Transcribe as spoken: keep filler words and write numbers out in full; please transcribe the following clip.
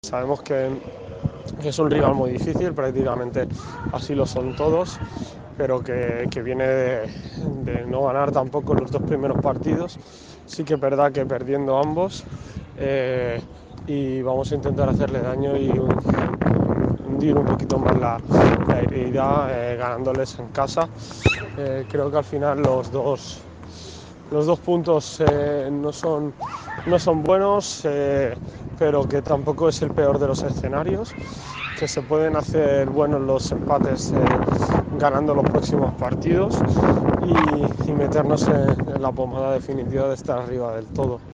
Sabemos que, que es un rival muy difícil, prácticamente así lo son todos, pero que, que viene de, de no ganar tampoco los dos primeros partidos. Sí que es verdad que perdiendo ambos, eh, y vamos a intentar hacerle daño y hundir un poquito más la, la herida, eh, ganándoles en casa. Eh, creo que al final los dos, los dos puntos eh, no, son, no son buenos, eh, pero que tampoco es el peor de los escenarios, que se pueden hacer buenos los empates eh, ganando los próximos partidos y, y meternos en, en la pomada definitiva de estar arriba del todo.